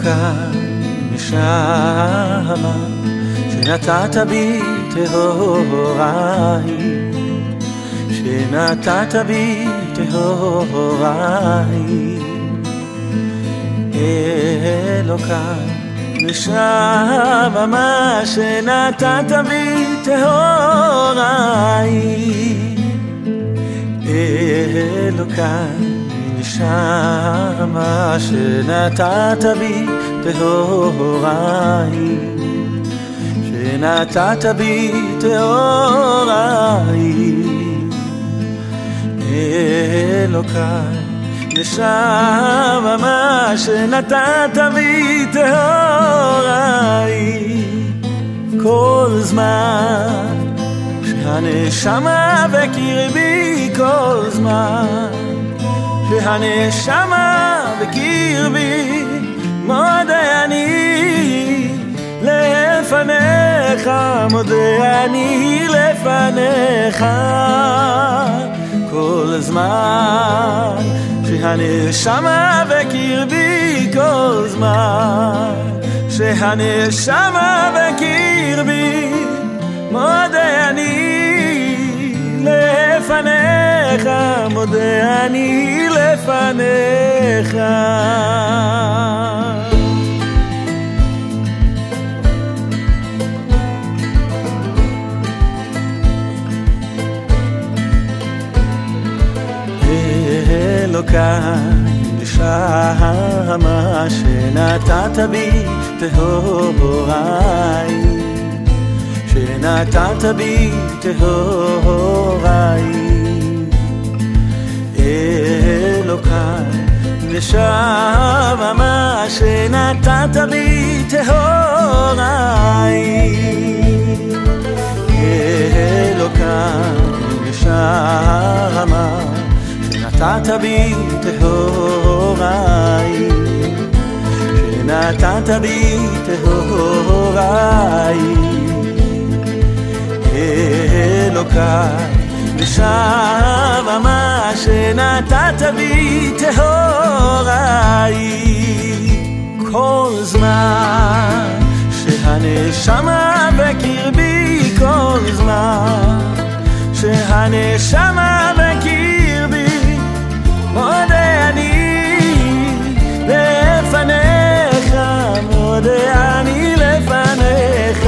אלוקיי נשמה שנתת בי טהוריי, שנתת בי טהוריי. אלוקיי נשמה שנתת בי טהוריי, אלוקיי נשמה שנתת בי טהוריי, שנתת בי טהוריי. אלוקיי נשמה שנתת בי טהוריי. כל זמן שהנשמה בקרבי, כל זמן שהנשמה בקרבי, מודה אני לפניך, מודה אני לפניך. כל זמן שהנשמה בקרבי, כל זמן שהנשמה בקרבי, מודה אני לפניך, מודה אני לפניך. אלוקיי נשמה שנתת בי טהוריי, שנתת בי טהוריי. אלוקיי נשמה שנתת בי טהוריי, אלוקיי נשמה שנתת בי טהוריי, שנתת בי טהוריי. אלוקיי נשמה שנתת בי טהוריי. כל זמן שהנשמה בקרבי, כל זמן שהנשמה בקרבי, מודה אני לפניך, מודה אני לפניך.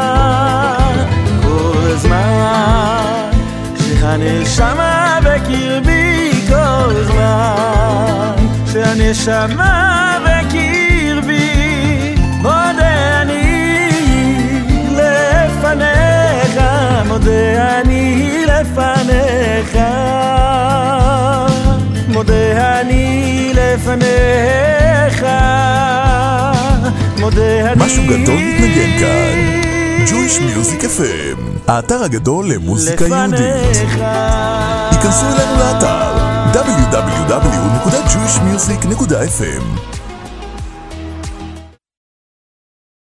כל זמן שהנשמה בקרבי, כל זמן שהנשמה בקרבי, מודה אני לפניך, מודה אני לפניך, מודה אני לפניך, מודה אני. משהו גדול מתנגן כאן. Jewish Music FM, האתר הגדול למוזיקה יהודית. היכנסו אלינו לאתר www.jewishmusic.fm.